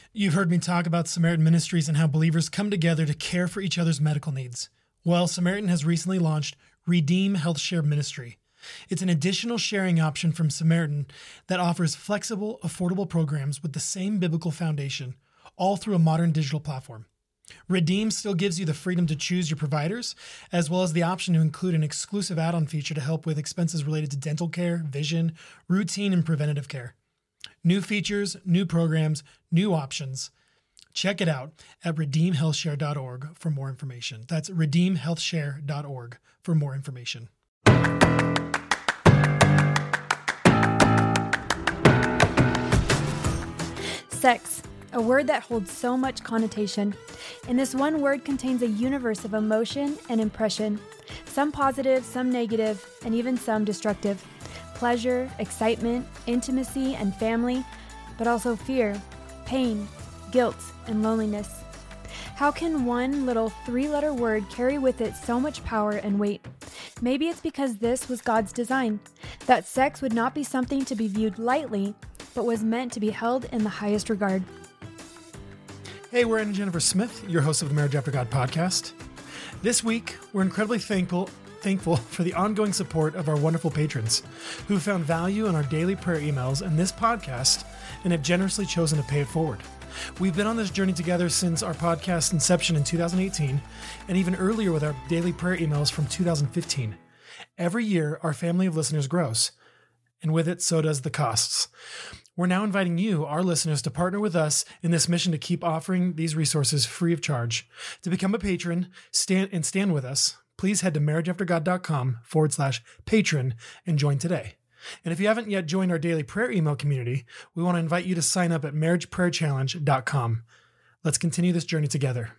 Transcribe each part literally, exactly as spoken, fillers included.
You've heard me talk about Samaritan Ministries and how believers come together to care for each other's medical needs. Well, Samaritan has recently launched Redeem Health Share Ministry. It's an additional sharing option from Samaritan that offers flexible, affordable programs with the same biblical foundation, all through a modern digital platform. Redeem still gives you the freedom to choose your providers, as well as the option to include an exclusive add-on feature to help with expenses related to dental care, vision, routine, and preventative care. New features, new programs, new options. Check it out at redeem health share dot org for more information. That's redeem health share dot org for more information. Sex, a word that holds so much connotation. And this one word contains a universe of emotion and impression, some positive, some negative, and even some destructive. Pleasure, excitement, intimacy, and family, but also fear, pain, guilt, and loneliness. How can one little three-letter word carry with it so much power and weight? Maybe it's because this was God's design, that sex would not be something to be viewed lightly, but was meant to be held in the highest regard. Hey, we're Aaron and Jennifer Smith, your hosts of the Marriage After God podcast. This week, we're incredibly thankful thankful for the ongoing support of our wonderful patrons who have found value in our daily prayer emails and this podcast and have generously chosen to pay it forward. We've been on this journey together since our podcast inception in two thousand eighteen, and even earlier with our daily prayer emails from two thousand fifteen. Every year, our family of listeners grows, and with it, so does the costs. We're now inviting you, our listeners, to partner with us in this mission to keep offering these resources free of charge. To become a patron stand and stand with us, please head to marriageaftergod.com forward slash patron and join today. And if you haven't yet joined our daily prayer email community, we want to invite you to sign up at marriage prayer challenge dot com. Let's continue this journey together.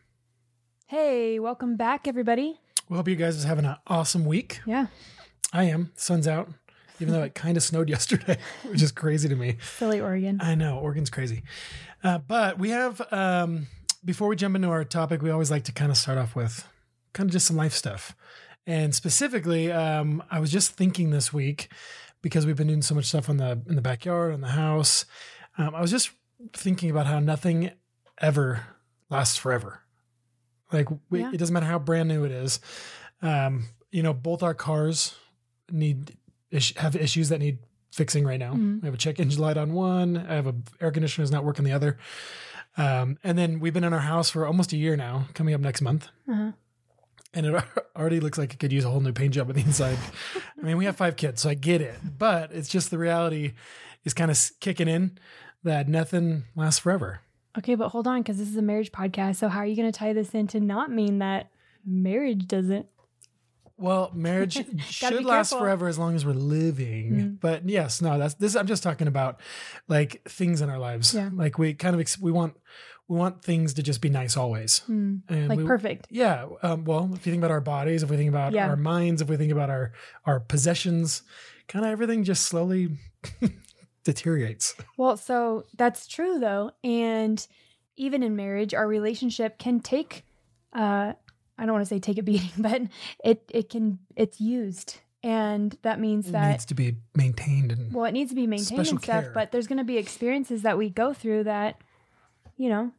Hey, welcome back, everybody. We hope you guys are having an awesome week. Yeah. I am. Sun's out, even though it kind of snowed yesterday, which is crazy to me. Silly Oregon. I know. Oregon's crazy. Uh, but we have, um, before we jump into our topic, we always like to kind of start off with kind of just some life stuff. And specifically, um, I was just thinking this week, because we've been doing so much stuff on the in the backyard, on the house. Um, I was just thinking about how nothing ever lasts forever. Like we, Yeah. it doesn't matter how brand new it is. Um, you know, both our cars need is- have issues that need fixing right now. Mhm. I have a check engine light on one. I have a air conditioner is not working the other. Um, and then we've been in our house for almost a year now, coming up next month. Uh-huh. And it already looks like it could use a whole new paint job on the inside. I mean, we have five kids, so I get it. But it's just the reality is kind of kicking in that nothing lasts forever. Okay, but hold on, because this is a marriage podcast. So how are you going to tie this in to not mean that marriage doesn't? Well, marriage should be last careful. forever as long as we're living. Mm. But yes, no, that's this. I'm just talking about like things in our lives. Yeah. Like we kind of ex- we want we want things to just be nice always. Mm, And like we, perfect. Yeah. Um, well, if you think about our bodies, if we think about Yeah. our minds, if we think about our our possessions, kind of everything just slowly deteriorates. Well, so that's true though. And even in marriage, our relationship can take, uh, I don't want to say take a beating, but it, it can, it's used. And that means It that, needs to be maintained and well, it needs to be maintained special and stuff, care. but there's going to be experiences that we go through that, you know,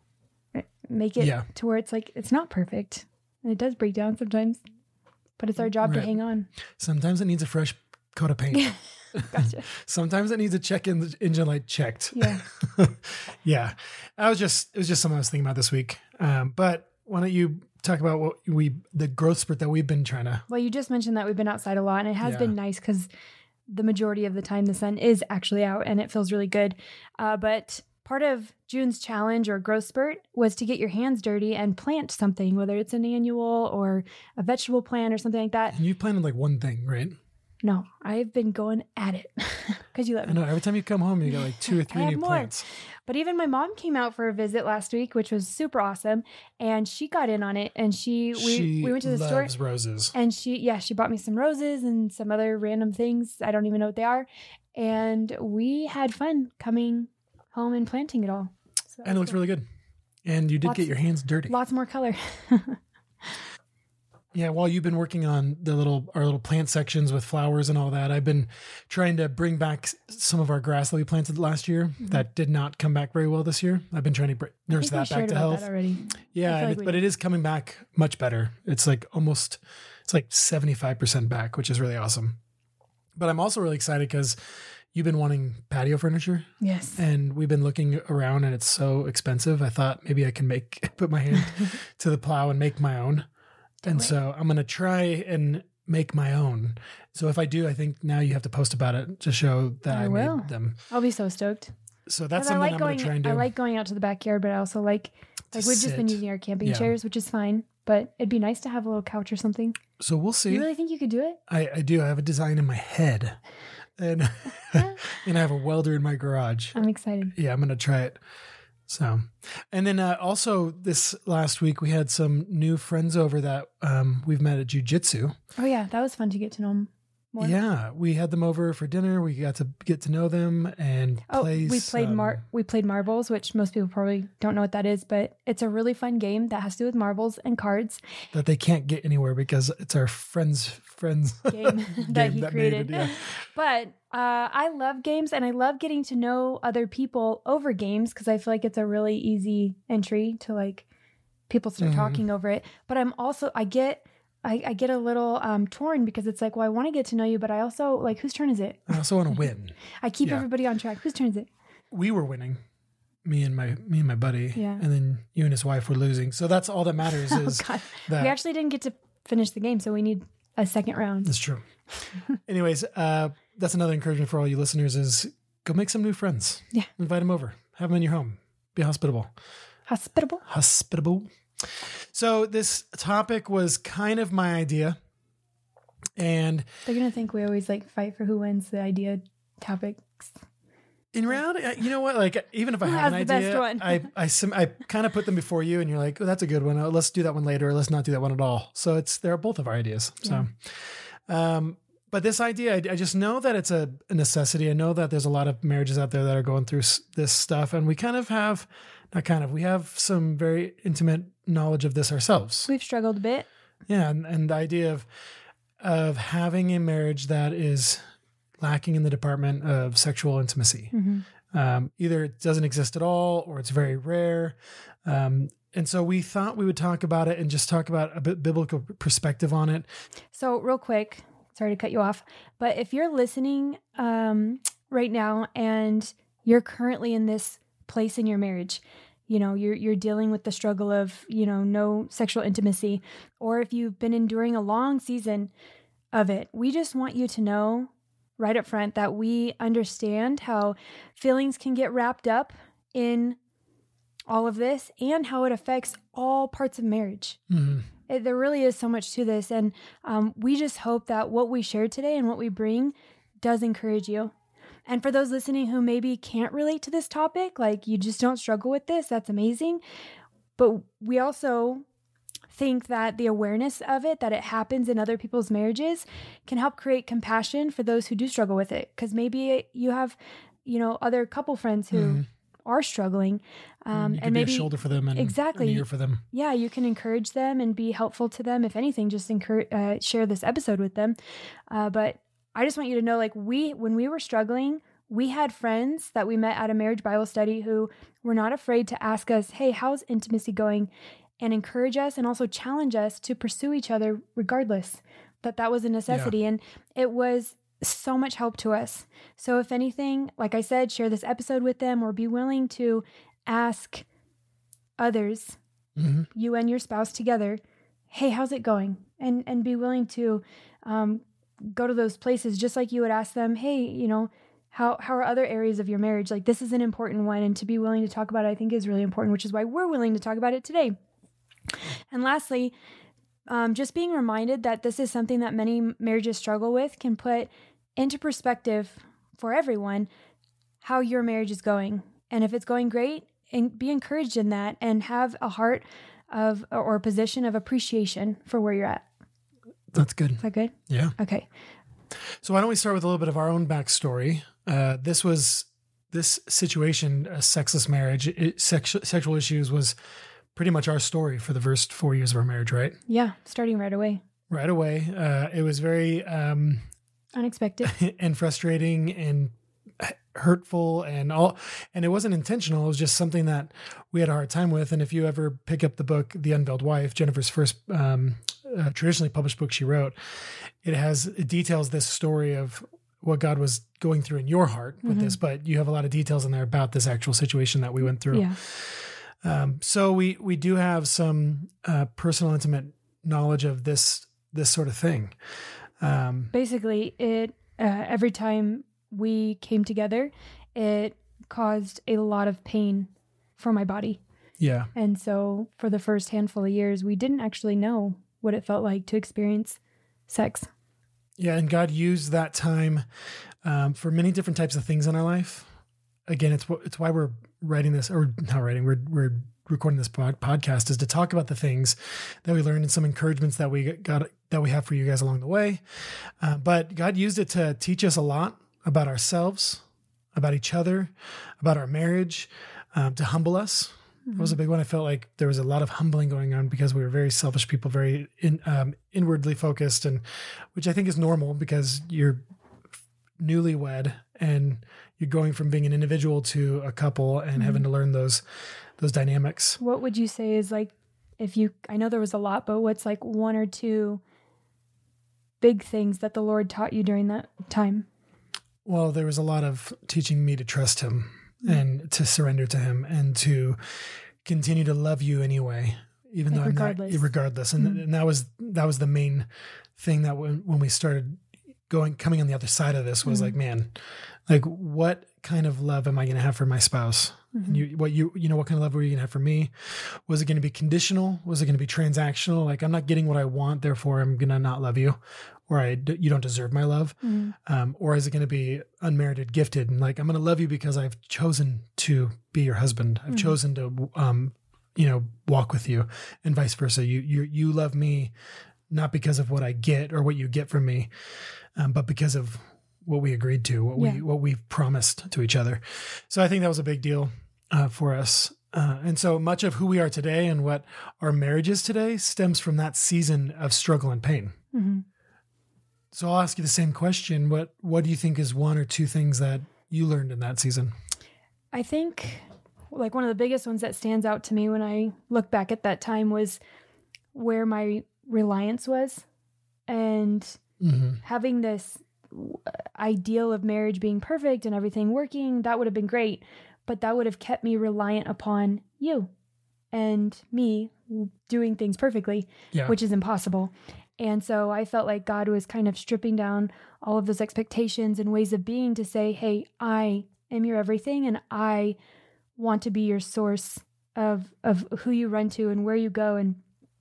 make it Yeah. to where it's like, it's not perfect. And it does break down sometimes, but it's our job to Right. hang on. sometimes it needs a fresh coat of paint. Gotcha. Sometimes it needs a check in the engine light checked. Yeah. Yeah. I was just, it was just something I was thinking about this week. Um, but why don't you talk about what we, the growth spurt that we've been trying to, Well, you just mentioned that we've been outside a lot, and it has Yeah. been nice because the majority of the time the sun is actually out and it feels really good. Uh, but part of June's challenge or growth spurt was to get your hands dirty and plant something, whether it's an annual or a vegetable plant or something like that. and you planted like one thing, right? No, I've been going at it because you let I me. know every time you come home, you got like two or three I have new more. plants. But even my mom came out for a visit last week, which was super awesome, and she got in on it. And she we she we went to the store. loves roses. And she, yeah, she bought me some roses and some other random things. I don't even know what they are. And we had fun coming home and planting it all. So And it looks really good. And you did Lots- get your hands dirty. Lots more color. Yeah, while you've been working on the little our little plant sections with flowers and all that, I've been trying to bring back s- some of our grass that we planted last year Mm-hmm. that did not come back very well this year. I've been trying to br- I nurse think we that back shared to about health. that already. Yeah, I feel and like it- we but did. it is coming back much better. It's like almost, it's like seventy-five percent back, which is really awesome. But I'm also really excited because you've been wanting patio furniture. Yes. And we've been looking around and it's so expensive. I thought maybe I can make, put my hand to the plow and make my own. Do and it. so I'm going to try and make my own. So if I do, I think now you have to post about it to show that I I, will. made them. I'll be so stoked. So that's 'Cause I something like I'm going. going to try and do. I like going out to the backyard, but I also like like we've just been sit. using our camping Yeah. chairs, which is fine. But it'd be nice to have a little couch or something. so we'll see. You really think you could do it? I, I do. I have a design in my head. And, and I have a welder in my garage. I'm excited. Yeah, I'm going to try it. So, and then uh, also this last week, we had some new friends over that um, we've met at Jiu-Jitsu. Oh yeah, that was fun to get to know them more. Yeah, we had them over for dinner. We got to get to know them and Oh, play we played some- mar we played marbles, which most people probably don't know what that is, but it's a really fun game that has to do with marbles and cards. that they can't get anywhere because it's our friends friends Game that he made created. it, yeah. But uh, I love games and I love getting to know other people over games because I feel like it's a really easy entry to like people start Mhm. talking over it. But I'm also I get I, I get a little um, torn because it's like, well, I want to get to know you, but I also like whose turn is it? I also want to win. I keep Yeah. everybody on track. Whose turn is it? We were winning, me and my me and my buddy, Yeah. and then you and his wife were losing. So that's all that matters Oh is God, that. we actually didn't get to finish the game, so we need a second round. That's true. Anyways, uh, that's another encouragement for all you listeners: is go make some new friends. Yeah. Invite them over. Have them in your home. Be hospitable. Hospitable. Hospitable. So this topic was kind of my idea, and They're gonna think we always like fight for who wins the idea topics. in reality, uh, you know what? Like, even if I Who have an has the best idea, one? I I, sim- I kind of put them before you, and you're like, "Oh, that's a good one. Uh, let's do that one later, or let's not do that one at all." So it's they're both of our ideas. So, um, but this idea, I, I just know that it's a, a necessity. I know that there's a lot of marriages out there that are going through s- this stuff, and we kind of have, not kind of, we have some very intimate knowledge of this ourselves. We've struggled a bit. Yeah, and, and the idea of of having a marriage that is lacking in the department of sexual intimacy. Mm-hmm. Um, either it doesn't exist at all or it's very rare. Um, and so we thought we would talk about it and just talk about a bit biblical perspective on it. So, real quick, sorry to cut you off, but if you're listening um, right now and you're currently in this place in your marriage, you know, you're you're dealing with the struggle of, you know, no sexual intimacy, or if you've been enduring a long season of it, we just want you to know right up front that we understand how feelings can get wrapped up in all of this and how it affects all parts of marriage. Mhm. It, there really is so much to this. And um, we just hope that what we share today and what we bring does encourage you. And for those listening who maybe can't relate to this topic, like you just don't struggle with this, that's amazing. But we also think that the awareness of it, that it happens in other people's marriages, can help create compassion for those who do struggle with it. Because maybe you have, you know, other couple friends who Mhm. are struggling. Um, you could and be maybe a shoulder for them and exactly. an ear for them. yeah, you can encourage them and be helpful to them. If anything, just encourage, uh, share this episode with them. Uh, but I just want you to know, like we, when we were struggling, we had friends that we met at a marriage Bible study who were not afraid to ask us, "Hey, how's intimacy going?" and encourage us and also challenge us to pursue each other regardless. That that was a necessity. And it was so much help to us. So if anything, like I said, share this episode with them or be willing to ask others, Mhm. you and your spouse together, "Hey, how's it going?" And and be willing to um, go to those places just like you would ask them, "Hey, you know, how how are other areas of your marriage? Like this is an important one." And to be willing to talk about it, I think is really important, which is why we're willing to talk about it today. And lastly, um, just being reminded that this is something that many marriages struggle with can put into perspective for everyone how your marriage is going. And if it's going great, and be encouraged in that and have a heart of or a position of appreciation for where you're at. That's good. Is that good? Yeah. Okay. So why don't we start with a little bit of our own backstory? Uh, this was this situation, a sexless marriage, it, sexual sexual issues was pretty much our story for the first four years of our marriage, right? Yeah, starting right away. Right away. Uh, it was very um, unexpected and frustrating and hurtful and all, and it wasn't intentional. It was just something that we had a hard time with. And if you ever pick up the book, The Unveiled Wife, Jennifer's first um, uh, traditionally published book she wrote, it has, it details this story of what God was going through in your heart with mm-hmm. this, but you have a lot of details in there about this actual situation that we went through. Yeah. Um, so we, we do have some uh, personal, intimate knowledge of this, this sort of thing. Um, Basically it, uh, every time we came together, it caused a lot of pain for my body. Yeah. And so for the first handful of years, we didn't actually know what it felt like to experience sex. Yeah. And God used that time um, for many different types of things in our life. Again, it's it's why we're writing this, or not writing, we're, we're recording this pod, podcast is to talk about the things that we learned and some encouragements that we got, that we have for you guys along the way. Uh, but God used it to teach us a lot about ourselves, about each other, about our marriage, um, to humble us. Mm-hmm. That was a big one. I felt like there was a lot of humbling going on because we were very selfish people, very in, um, inwardly focused, and which I think is normal because you're newlywed and you're going from being an individual to a couple and mm-hmm. having to learn those those dynamics. What would you say is like, if you, I know there was a lot, but what's like one or two big things that the Lord taught you during that time? Well, there was a lot of teaching me to trust him mm-hmm. and to surrender to him and to continue to love you anyway, even like though regardless. I'm not, regardless. And, mm-hmm. and that was, that was the main thing that when, when we started going, coming on the other side of this was mm-hmm. like, man, like what kind of love am I going to have for my spouse? Mm-hmm. And you, what you, you know, what kind of love were you going to have for me? Was it going to be conditional? Was it going to be transactional? Like, I'm not getting what I want, therefore I'm going to not love you, or I, you don't deserve my love. Mm-hmm. Um, or is it going to be unmerited, gifted? And like, I'm going to love you because I've chosen to be your husband. I've mm-hmm. chosen to, um, you know, walk with you, and vice versa. You, you, you love me not because of what I get or what you get from me, um, but because of what we agreed to, what yeah. we, what we promised to each other. So I think that was a big deal uh, for us. Uh, and so much of who we are today and what our marriage is today stems from that season of struggle and pain. Mm-hmm. So I'll ask you the same question. What, what do you think is one or two things that you learned in that season? I think like one of the biggest ones that stands out to me when I look back at that time was where my reliance was, and mm-hmm. having this ideal of marriage being perfect and everything working, that would have been great, but that would have kept me reliant upon you and me doing things perfectly, yeah. which is impossible. And so I felt like God was kind of stripping down all of those expectations and ways of being to say, hey, I am your everything, and I want to be your source of of who you run to and where you go, and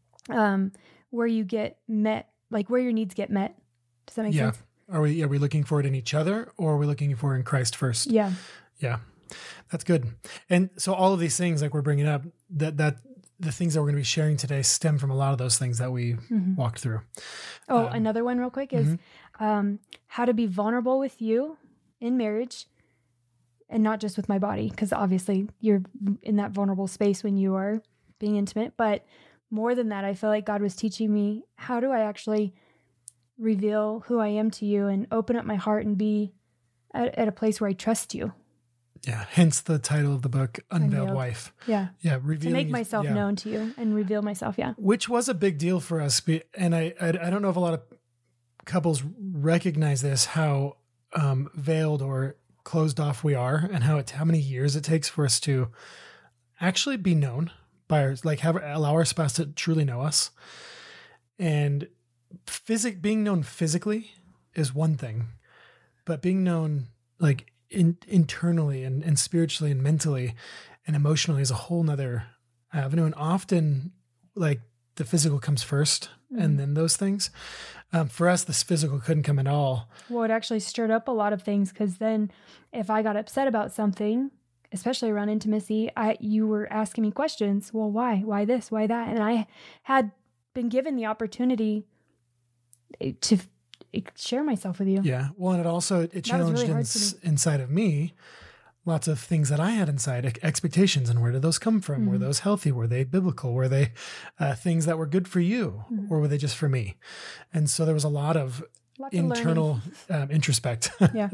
um where you get met, like where your needs get met. Does that make yeah. sense? Are we, are we looking for it in each other, or are we looking for it in Christ first? Yeah. Yeah. That's good. And so all of these things like we're bringing up, that, that the things that we're going to be sharing today stem from a lot of those things that we mm-hmm. walked through. Oh, um, another one real quick is mm-hmm. um, how to be vulnerable with you in marriage, and not just with my body, because obviously you're in that vulnerable space when you are being intimate. But more than that, I feel like God was teaching me, how do I actually reveal who I am to you and open up my heart and be at, at a place where I trust you. Yeah. Hence the title of the book, Unveiled, Unveiled. Wife. Yeah. Yeah. To make myself yeah. known to you and reveal myself. Yeah. Which was a big deal for us. And I, I, I don't know if a lot of couples recognize this, how um, veiled or closed off we are, and how it, how many years it takes for us to actually be known by our, like have, allow our spouse to truly know us. And Physic being known physically is one thing, but being known like in, internally and, and spiritually and mentally and emotionally is a whole nother avenue. And often like the physical comes first mm-hmm. and then those things. Um, for us, this physical couldn't come at all. Well, it actually stirred up a lot of things, because then if I got upset about something, especially around intimacy, I you were asking me questions. Well, why? Why this? Why that? And I had been given the opportunity to share myself with you. Yeah. Well, and it also, it challenged really in, inside of me lots of things that I had inside, e- expectations, and where did those come from? Mm-hmm. Were those healthy? Were they biblical? Were they uh, things that were good for you, mm-hmm. or were they just for me? And so there was a lot of Lots internal of um, introspect, yeah,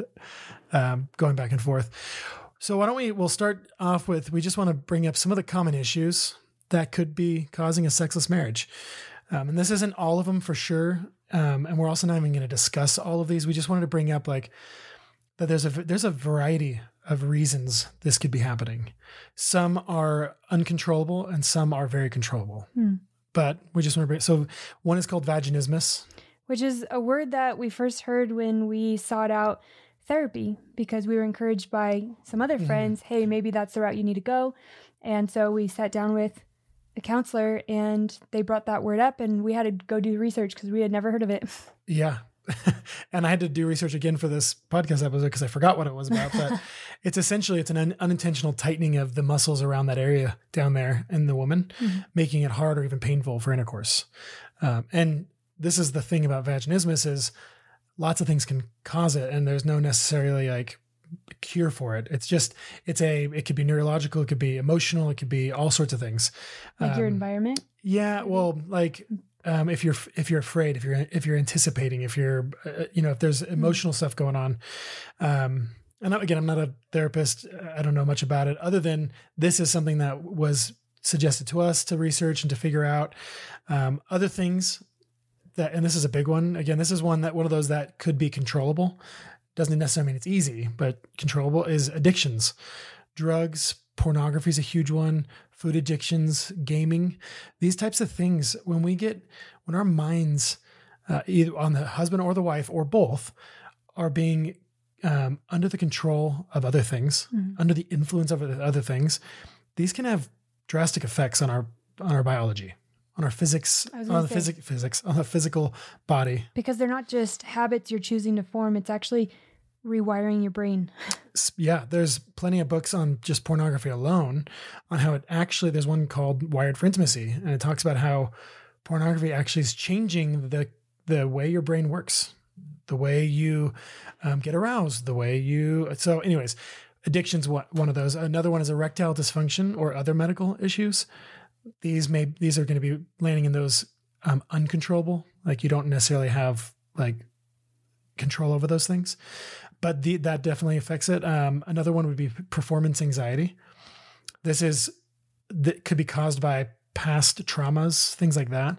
um, going back and forth. So why don't we? We'll start off with. We just want to bring up some of the common issues that could be causing a sexless marriage, um, and this isn't all of them for sure. Um, and we're also not even going to discuss all of these. We just wanted to bring up like that. There's a there's a variety of reasons this could be happening. Some are uncontrollable, and some are very controllable. Hmm. But we just want to bring. So one is called vaginismus, which is a word that we first heard when we sought out therapy because we were encouraged by some other friends. Mm-hmm. Hey, maybe that's the route you need to go. And so we sat down with a counselor and they brought that word up and we had to go do research because we had never heard of it. Yeah. And I had to do research again for this podcast episode because I forgot what it was about. But it's essentially, it's an un- unintentional tightening of the muscles around that area down there in the woman, mm-hmm. making it hard or even painful for intercourse. Um, and this is the thing about vaginismus is lots of things can cause it and there's no necessarily like cure for it. It's just, it's a, it could be neurological, it could be emotional, it could be all sorts of things. Like um, your environment? Yeah. Well, like, um, if you're, if you're afraid, if you're, if you're anticipating, if you're, uh, you know, if there's emotional mm-hmm. stuff going on, um, and again, I'm not a therapist. I don't know much about it other than this is something that was suggested to us to research and to figure out, um, other things that, and this is a big one. Again, this is one that one of those that could be controllable. Doesn't necessarily mean it's easy, but controllable is addictions. Drugs, pornography is a huge one. Food addictions, gaming, these types of things. When we get, when our minds, uh, either on the husband or the wife or both, are being um, under the control of other things, mm-hmm. under the influence of other things, these can have drastic effects on our on our biology. On our physics, on the physic, physics, on the physical body. Because they're not just habits you're choosing to form, it's actually rewiring your brain. Yeah, there's plenty of books on just pornography alone on how it actually, there's one called Wired for Intimacy, and it talks about how pornography actually is changing the the way your brain works, the way you um, get aroused, the way you, so anyways, addiction's one, one of those. Another one is erectile dysfunction or other medical issues. These may, these are going to be landing in those um, uncontrollable, like you don't necessarily have like control over those things, but the, that definitely affects it. Um, another one would be performance anxiety. This is, that could be caused by past traumas, things like that,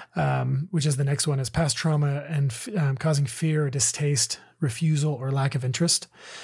um, which is the next one is past trauma and um, causing fear or distaste, refusal or lack of interest.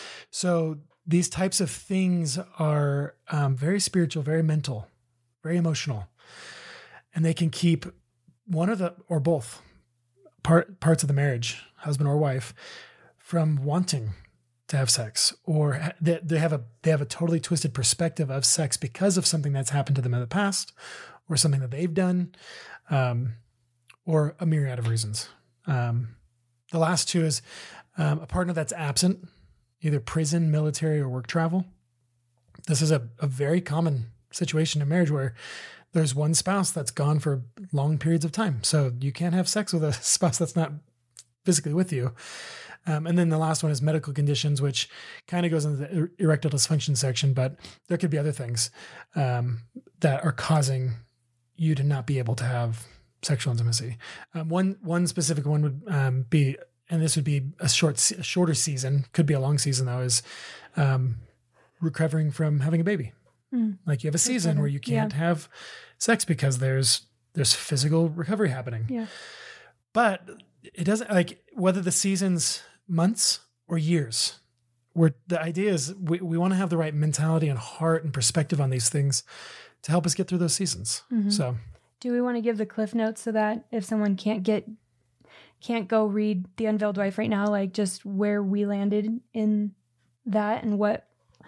So these types of things are um, very spiritual, very mental, very emotional, and they can keep one of the, or both part, parts of the marriage, husband or wife, from wanting to have sex, or they, they have a, they have a totally twisted perspective of sex because of something that's happened to them in the past or something that they've done, um, or a myriad of reasons. Um, the last two is um, a partner that's absent, either prison, military, or work travel. This is a, a very common situation in marriage where there's one spouse that's gone for long periods of time. So you can't have sex with a spouse that's not physically with you. Um, and then the last one is medical conditions, which kind of goes into the erectile dysfunction section, but there could be other things um, that are causing you to not be able to have sexual intimacy. Um, one one specific one would um, be, and this would be a short, a shorter season, could be a long season though, is um, recovering from having a baby. Mm. Like you have a season where you can't yeah. have sex because there's there's physical recovery happening. Yeah. But it doesn't, like whether the season's months or years, where the idea is we, we want to have the right mentality and heart and perspective on these things to help us get through those seasons. Mm-hmm. So do we want to give the cliff notes so that if someone can't get can't go read The Unveiled Wife right now, like just where we landed in that and what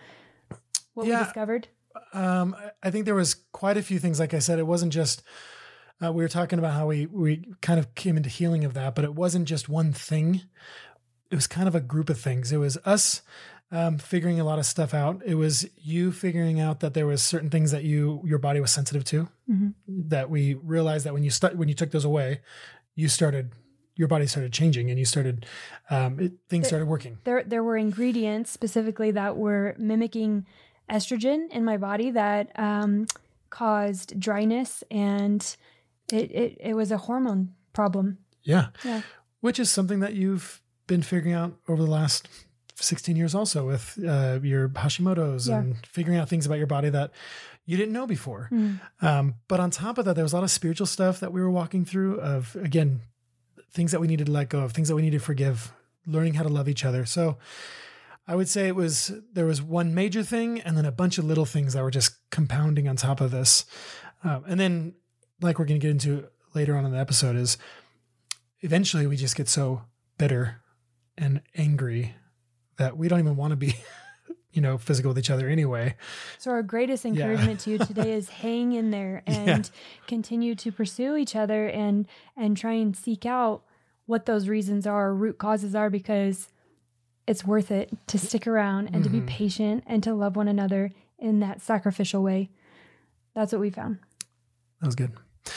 what yeah. we discovered? Um, I think there was quite a few things. Like I said, it wasn't just, uh, we were talking about how we, we kind of came into healing of that, but it wasn't just one thing. It was kind of a group of things. It was us um, figuring a lot of stuff out. It was you figuring out that there was certain things that you, your body was sensitive to, mm-hmm. that we realized that when you start, when you took those away, you started your body started changing and you started, um, it, things There- started working. There, there were ingredients specifically that were mimicking estrogen in my body that um, caused dryness, and it, it, it was a hormone problem. Yeah. Yeah. Which is something that you've been figuring out over the last sixteen years also with uh, your Hashimoto's Yeah. and figuring out things about your body that you didn't know before. Mm. Um, but on top of that, there was a lot of spiritual stuff that we were walking through of, again, things that we needed to let go of, things that we needed to forgive, learning how to love each other. So I would say it was, there was one major thing and then a bunch of little things that were just compounding on top of this. Um, and then, like we're going to get into later on in the episode, is eventually we just get so bitter and angry that we don't even want to be, you know, physical with each other anyway. So our greatest encouragement to you today is hang in there and Yeah. continue to pursue each other and and try and seek out what those reasons are, root causes are, because it's worth it to stick around and to be Mhm. patient and to love one another in that sacrificial way. That's what we found. That was good.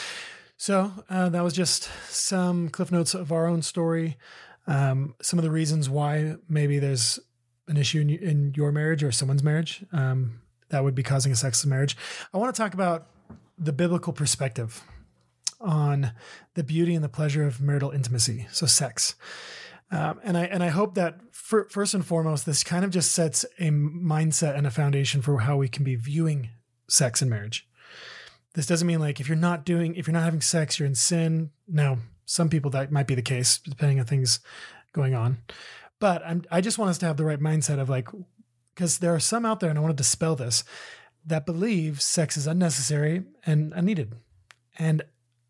So uh, that was just some cliff notes of our own story. Um, some of the reasons why maybe there's an issue in, in your marriage or someone's marriage um, that would be causing a sexless marriage. I want to talk about the biblical perspective on the beauty and the pleasure of marital intimacy, so sex. Um, and I and I hope that for, first and foremost, this kind of just sets a mindset and a foundation for how we can be viewing sex in marriage. This doesn't mean like if you're not doing, if you're not having sex, you're in sin. Now, some people that might be the case, depending on things going on. But I'm, I just want us to have the right mindset of like, because there are some out there, and I want to dispel this, that believe sex is unnecessary and unneeded. And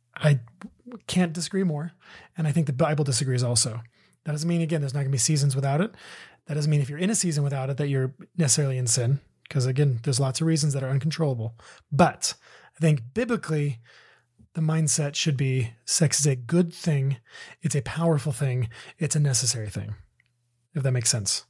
I can't disagree more. And I think the Bible disagrees also. That doesn't mean, again, there's not going to be seasons without it. That doesn't mean if you're in a season without it that you're necessarily in sin. Because again, there's lots of reasons that are uncontrollable. But I think biblically, the mindset should be sex is a good thing. It's a powerful thing. It's a necessary thing, if that makes sense.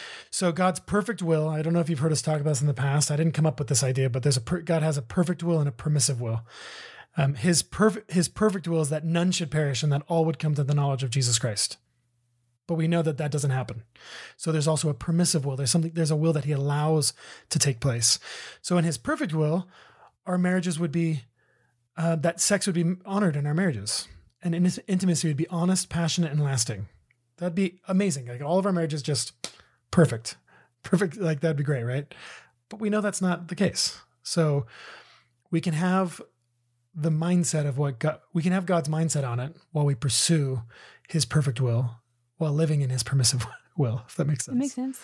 So God's perfect will, I don't know if you've heard us talk about this in the past. I didn't come up with this idea, but there's a per, God has a perfect will and a permissive will. Um, his perfect his perfect will is that none should perish and that all would come to the knowledge of Jesus Christ. But we know that that doesn't happen. So there's also a permissive will. There's something. There's a will that he allows to take place. So in his perfect will, our marriages would be, uh, that sex would be honored in our marriages. And in intimacy would be honest, passionate, and lasting. That'd be amazing. Like all of our marriages just perfect. Perfect. Like that'd be great, right? But we know that's not the case. So we can have the mindset of what God, we can have God's mindset on it while we pursue his perfect will, while living in his permissive will, if that makes sense. That makes sense.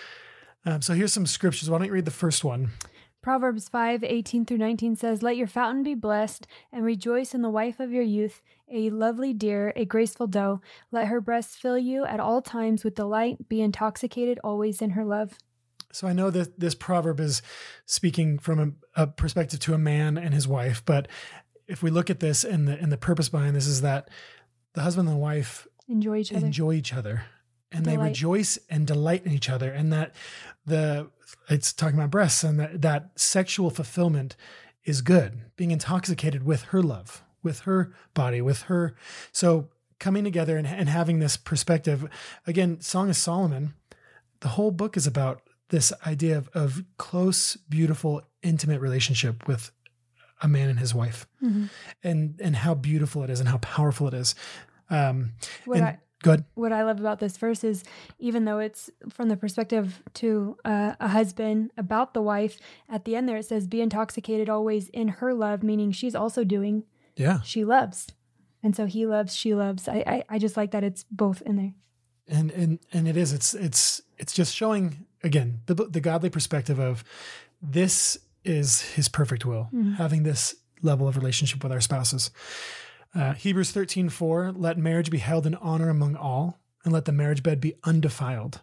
Um, so here's some scriptures. Why don't you read the first one? Proverbs five, eighteen through nineteen says, "Let your fountain be blessed, and rejoice in the wife of your youth, a lovely deer, a graceful doe. Let her breast fill you at all times with delight. Be intoxicated always in her love." So I know that this proverb is speaking from a, a perspective to a man and his wife, but if we look at this and the and the purpose behind this is that the husband and the wife Enjoy each other. enjoy each other and they Delight. rejoice and delight in each other, and that the it's talking about breasts, and that, that sexual fulfillment is good, being intoxicated with her love, with her body, with her. So coming together and, and having this perspective, again, Song of Solomon, the whole book is about this idea of, of close, beautiful, intimate relationship with a man and his wife, Mm-hmm. and, and how beautiful it is and how powerful it is. Um, What and, I go ahead. what I love about this verse is, even though it's from the perspective to uh, a husband about the wife, at the end there it says, "Be intoxicated always in her love," meaning she's also doing. Yeah. She loves, and so he loves, she loves. I I, I just like that it's both in there. And, and, and it is, it's, it's, it's just showing again, the, the godly perspective of this is his perfect will, Mm-hmm. having this level of relationship with our spouses. Uh, Hebrews thirteen four, "Let marriage be held in honor among all, and let the marriage bed be undefiled."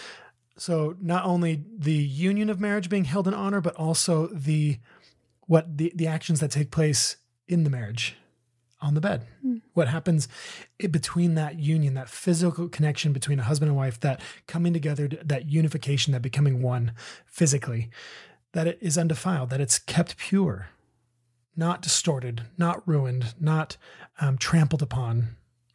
So not only the union of marriage being held in honor, but also the, what the, the actions that take place in the marriage on the bed, Mm. what happens in between that union, that physical connection between a husband and wife, that coming together, that unification, that becoming one physically, that it is undefiled, that it's kept pure, not distorted, not ruined, not um, trampled upon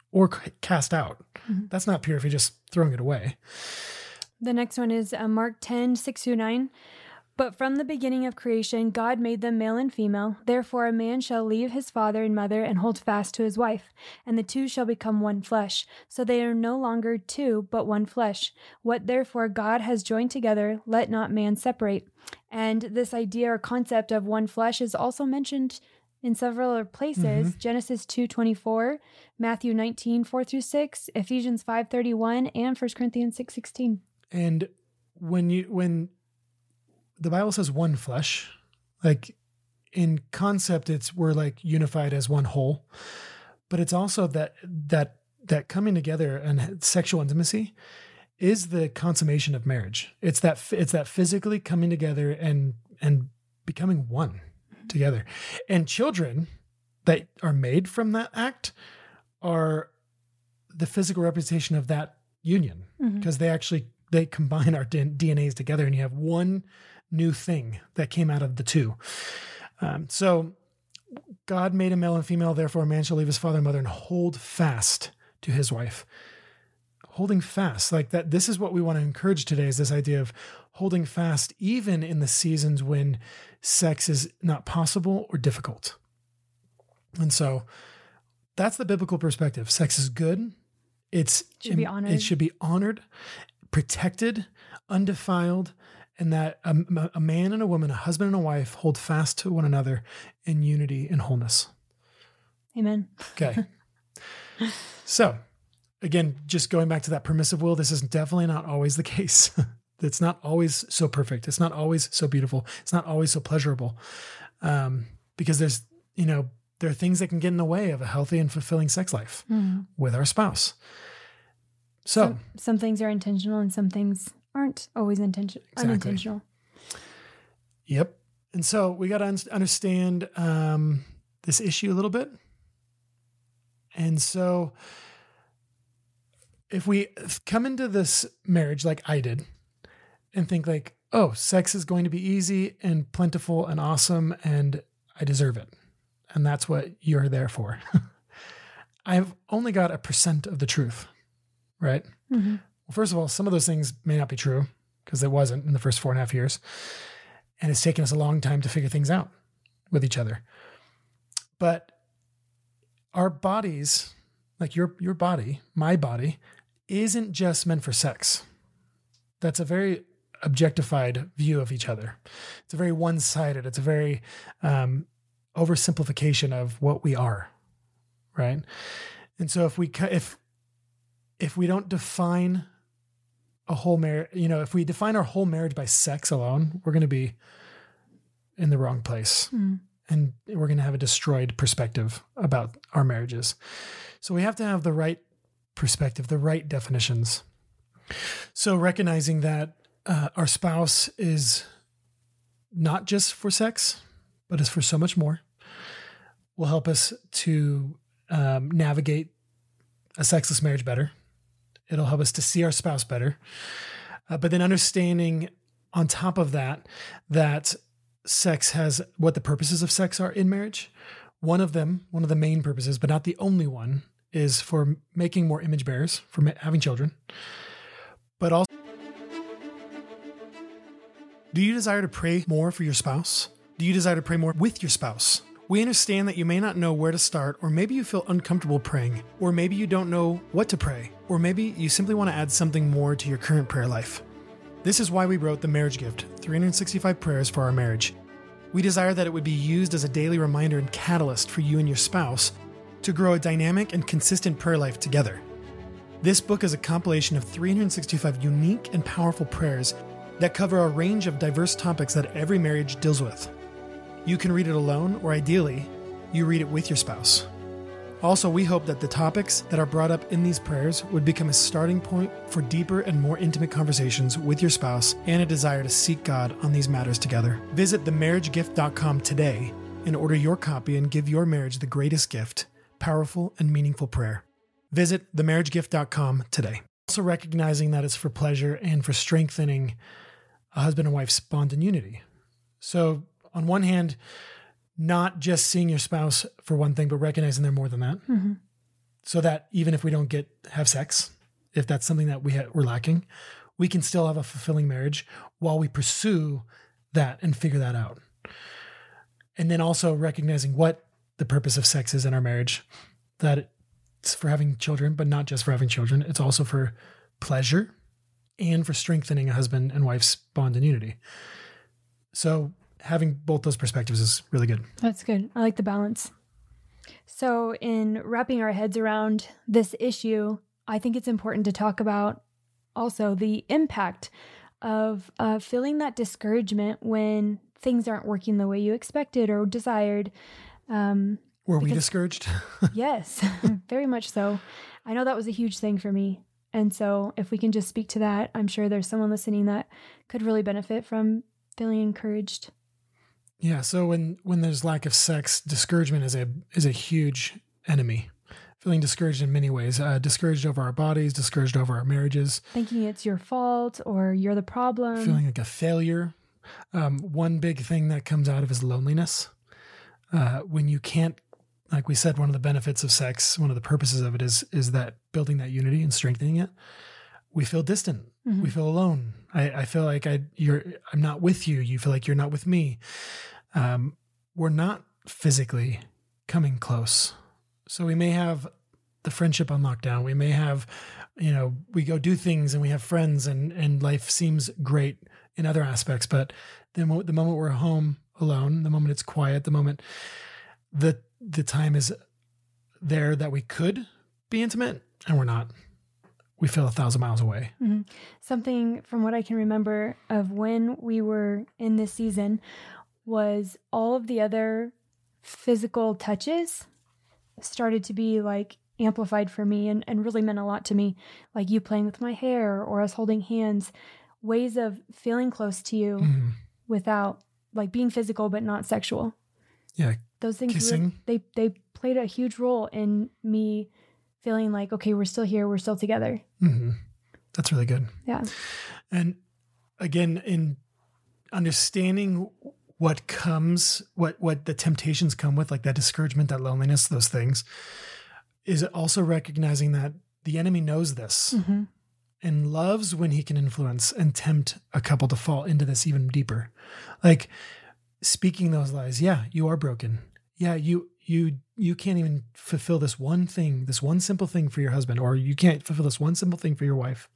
or c- cast out. Mm-hmm. That's not pure if you're just throwing it away. The next one is uh, Mark ten, six through nine. But from the beginning of creation, God made them male and female. Therefore, a man shall leave his father and mother and hold fast to his wife, and the two shall become one flesh. So they are no longer two, but one flesh. What therefore God has joined together, let not man separate. And this idea or concept of one flesh is also mentioned in several other places. Mm-hmm. Genesis two twenty-four, Matthew nineteen, four through six, Ephesians five thirty-one, and First Corinthians six sixteen. And when you when the Bible says one flesh, like in concept, it's we're like unified as one whole, but it's also that that that coming together and sexual intimacy is the consummation of marriage. It's that it's that physically coming together and and becoming one together. And children that are made from that act are the physical representation of that union, because mm-hmm. they actually they combine our D N As together, and you have one new thing that came out of the two. Um, so God made a male and female, therefore a man shall leave his father and mother and hold fast to his wife. Holding fast, like that. This is what we want to encourage today, is this idea of holding fast, even in the seasons when sex is not possible or difficult. And so that's the biblical perspective. Sex is good. It's, it should be honored. It should be honored, protected, undefiled, and that a, a man and a woman, a husband and a wife, hold fast to one another in unity and wholeness. Amen. Okay. So, again, just going back to that permissive will, this is definitely not always the case. It's not always so perfect. It's not always so beautiful. It's not always so pleasurable. Um, because there's, you know, there are things that can get in the way of a healthy and fulfilling sex life mm-hmm. with our spouse. So some, some things are intentional and some things aren't always intention, exactly. unintentional. Yep. And so we got to un- understand um, this issue a little bit. And so if we come into this marriage like I did and think like, oh, sex is going to be easy and plentiful and awesome and I deserve it, and that's what you're there for, I've only got a percent of the truth, right? Mm-hmm. Well, first of all, some of those things may not be true because it wasn't in the first four and a half years. And it's taken us a long time to figure things out with each other. But our bodies, like your your body, my body, isn't just meant for sex. That's a very objectified view of each other. It's a very one-sided, it's a very um, oversimplification of what we are, right? And so if we if if we don't define a whole marriage, you know, if we define our whole marriage by sex alone, we're going to be in the wrong place. Mm. And we're going to have a destroyed perspective about our marriages. So we have to have the right perspective, the right definitions. So recognizing that uh, our spouse is not just for sex, but is for so much more, will help us to um, navigate a sexless marriage better. It'll help us to see our spouse better. Uh, but then understanding on top of that, that sex has what the purposes of sex are in marriage. One of them, one of the main purposes, but not the only one, is for making more image bearers, for ma- having children. But also, do you desire to pray more for your spouse? Do you desire to pray more with your spouse? We understand that you may not know where to start, or maybe you feel uncomfortable praying, or maybe you don't know what to pray, or maybe you simply want to add something more to your current prayer life. This is why we wrote The Marriage Gift, three hundred sixty-five Prayers for Our Marriage. We desire that it would be used as a daily reminder and catalyst for you and your spouse to grow a dynamic and consistent prayer life together. This book is a compilation of three hundred sixty-five unique and powerful prayers that cover a range of diverse topics that every marriage deals with. You can read it alone, or ideally, you read it with your spouse. Also, we hope that the topics that are brought up in these prayers would become a starting point for deeper and more intimate conversations with your spouse and a desire to seek God on these matters together. Visit the marriage gift dot com today and order your copy and give your marriage the greatest gift, powerful and meaningful prayer. Visit the marriage gift dot com today. Also recognizing that it's for pleasure and for strengthening a husband and wife's bond and unity. So on one hand, not just seeing your spouse for one thing, but recognizing they're more than that. Mm-hmm. so that even if we don't get have sex, if that's something that we ha- we're lacking, we can still have a fulfilling marriage while we pursue that and figure that out. And then also recognizing what the purpose of sex is in our marriage, that it's for having children, but not just for having children. It's also for pleasure and for strengthening a husband and wife's bond and unity. So having both those perspectives is really good. That's good. I like the balance. So in wrapping our heads around this issue, I think it's important to talk about also the impact of uh, feeling that discouragement when things aren't working the way you expected or desired. Um, Were because, we discouraged? Yes, very much so. I know that was a huge thing for me. And so if we can just speak to that, I'm sure there's someone listening that could really benefit from feeling encouraged. Yeah. So when, when there's lack of sex, discouragement is a, is a huge enemy. Feeling discouraged in many ways, uh, discouraged over our bodies, discouraged over our marriages. Thinking it's your fault or you're the problem. Feeling like a failure. Um, one big thing that comes out of is loneliness. Uh, when you can't, like we said, one of the benefits of sex, one of the purposes of it is, is that building that unity and strengthening it. We feel distant. Mm-hmm. We feel alone. I, I feel like I, you're, I'm not with you. You feel like you're not with me. Um, we're not physically coming close. So we may have the friendship on lockdown. We may have, you know, we go do things and we have friends and, and life seems great in other aspects. But then the moment we're home alone, the moment it's quiet, the moment the, the time is there that we could be intimate and we're not, we feel a thousand miles away. Mm-hmm. Something from what I can remember of when we were in this season was all of the other physical touches started to be like amplified for me and, and really meant a lot to me. Like you playing with my hair or us holding hands, ways of feeling close to you mm-hmm. without like being physical, but not sexual. Yeah. Those things, Kissing. Really, they, they played a huge role in me feeling like, okay, we're still here. We're still together. Mm-hmm. That's really good. Yeah. And again, in understanding what comes, what, what the temptations come with, like that discouragement, that loneliness, those things, is also recognizing that the enemy knows this mm-hmm. and loves when he can influence and tempt a couple to fall into this even deeper. Like speaking those lies. Yeah, you are broken. Yeah, you, you, you can't even fulfill this one thing, this one simple thing for your husband, or you can't fulfill this one simple thing for your wife.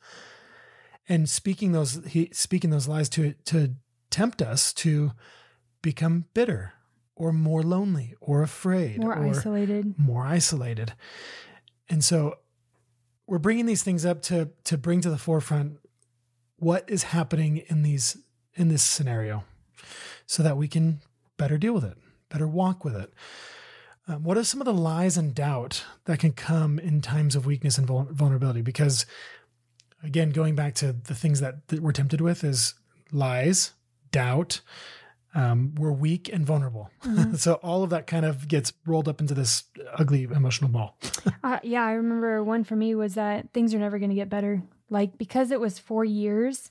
And speaking those, he, speaking those lies to, to tempt us to become bitter or more lonely or afraid more or isolated, more isolated. And so we're bringing these things up to, to bring to the forefront what is happening in these, in this scenario so that we can better deal with it, better walk with it. Um, what are some of the lies and doubt that can come in times of weakness and vul- vulnerability? Because again, going back to the things that, that we're tempted with is lies, doubt, Um, we're weak and vulnerable. Mm-hmm. So all of that kind of gets rolled up into this ugly emotional ball. uh, yeah, I remember one for me was that things are never going to get better. Like, because it was four years,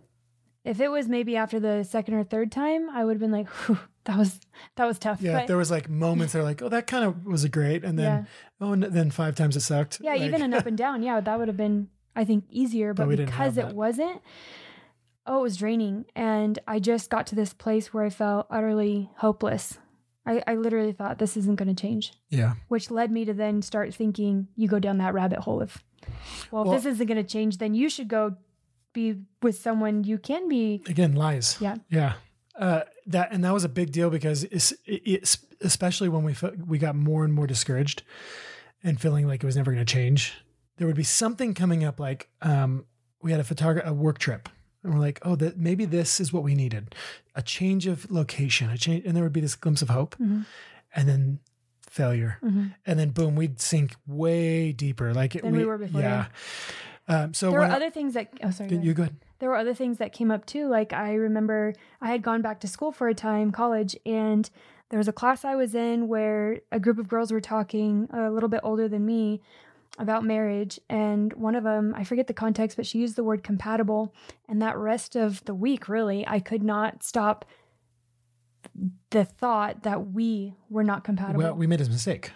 if it was maybe after the second or third time, I would have been like, that was, that was tough. Yeah. But there was like moments that are like, oh, that kind of was a great. And then, yeah. oh, and then five times it sucked. Yeah. Like, even an up and down. Yeah. That would have been, I think, easier, but, but because it wasn't, oh, it was draining. And I just got to this place where I felt utterly hopeless. I, I literally thought this isn't going to change. Yeah. Which led me to then start thinking, you go down that rabbit hole of, well, well if this isn't going to change, then you should go be with someone you can be. Again, lies. Yeah. Yeah. Uh, that, and that was a big deal because it's, it's especially when we felt, we got more and more discouraged and feeling like it was never going to change. There would be something coming up. Like, um, we had a photographer, a work trip. And we're like, oh, that maybe this is what we needed. A change of location, a change. And there would be this glimpse of hope mm-hmm. and then failure. Mm-hmm. And then boom, we'd sink way deeper. Like it, than we, we were before. Yeah. Um, so there were other things that, oh, sorry. You're good. There were other things that came up too. Like I remember I had gone back to school for a time, college, and there was a class I was in where a group of girls were talking a little bit older than me about marriage. And one of them, I forget the context, but she used the word compatible. And that rest of the week, really, I could not stop the thought that we were not compatible. Well, we made a mistake.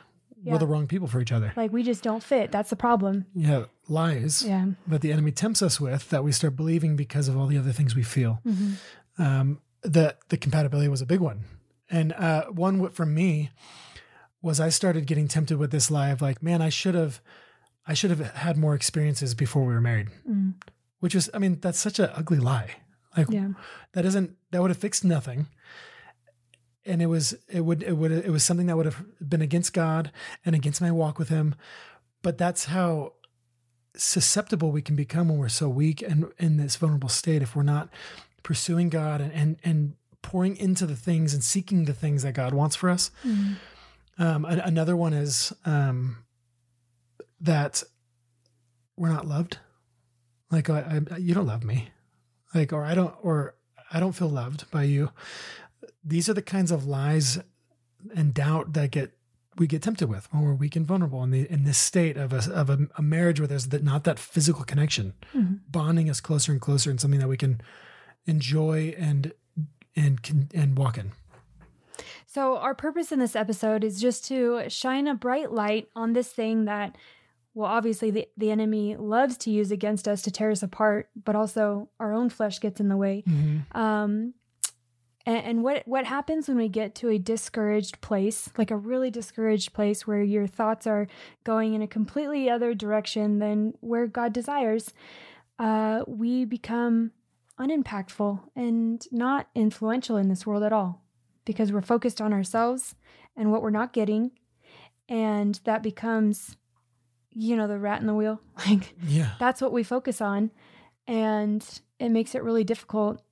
Yeah. we're the wrong people for each other. Like we just don't fit. That's the problem. Yeah, lies Yeah. that the enemy tempts us with that we start believing because of all the other things we feel. Mm-hmm. Um, the the compatibility was a big one, and uh, one from me was I started getting tempted with this lie of like, man, I should have, I should have had more experiences before we were married, Mm. which was, I mean, that's such an ugly lie. Like Yeah. that isn't that would have fixed nothing. And it was, it would, it would, it was something that would have been against God and against my walk with him. But that's how susceptible we can become when we're so weak and in this vulnerable state. If we're not pursuing God and, and, and pouring into the things and seeking the things that God wants for us. Mm. Um, an, another one is, um, that we're not loved. Like, I, I, you don't love me. Like, or I don't, or I don't feel loved by you. These are the kinds of lies and doubt that get we get tempted with when we're weak and vulnerable in the in this state of a of a, a marriage where there's that, not that physical connection, Mm-hmm. bonding us closer and closer in something that we can enjoy and and can and walk in. So our purpose in this episode is just to shine a bright light on this thing that, well, obviously the, the enemy loves to use against us to tear us apart, but also our own flesh gets in the way. Mm-hmm. Um, and, and what, what happens when we get to a discouraged place, like a really discouraged place where your thoughts are going in a completely other direction than where God desires, uh, we become unimpactful and not influential in this world at all because we're focused on ourselves and what we're not getting. And that becomes, you know, the rat in the wheel. Like, Yeah. that's what we focus on. And it makes it really difficult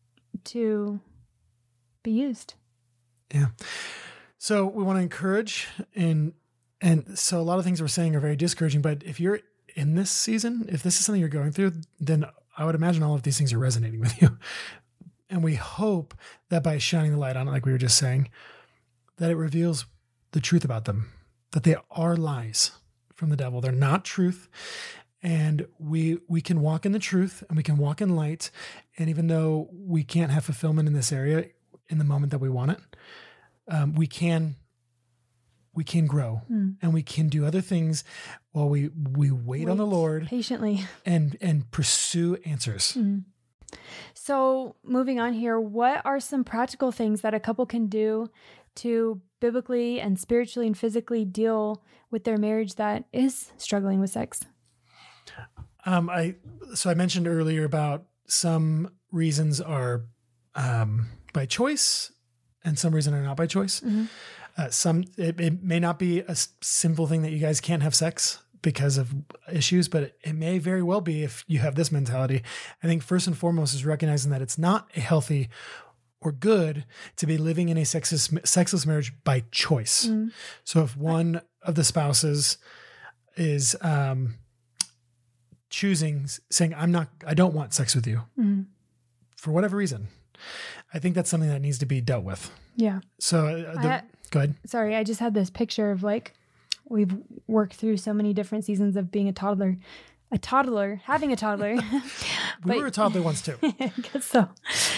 to be used. Yeah. So we want to encourage and, and so a lot of things we're saying are very discouraging, but if you're in this season, if this is something you're going through, then I would imagine all of these things are resonating with you. And we hope that by shining the light on it, like we were just saying, that it reveals the truth about them, that they are lies from the devil. They're not truth. And we we can walk in the truth and we can walk in light. And even though we can't have fulfillment in this area in the moment that we want it, um, we can we can grow Mm. and we can do other things while we we wait, Wait on the Lord patiently. and and pursue answers. Mm. So moving on here, what are some practical things that a couple can do to biblically and spiritually and physically deal with their marriage that is struggling with sex? Um, I so I mentioned earlier about some reasons are um, by choice, and some reasons are not by choice. Mm-hmm. Uh, some it, it may not be a s- simple thing that you guys can't have sex because of issues, but it, it may very well be if you have this mentality. I think first and foremost is recognizing that it's not a healthy or good to be living in a sexless sexless marriage by choice. Mm-hmm. So if one of the spouses is um, choosing, saying, I'm not, I don't want sex with you Mm-hmm. for whatever reason, I think that's something that needs to be dealt with. Yeah. So uh, the, I- go ahead. Sorry, I just had this picture of like, we've worked through so many different seasons of being a toddler, a toddler, having a toddler. We But- were a toddler once too. I guess so.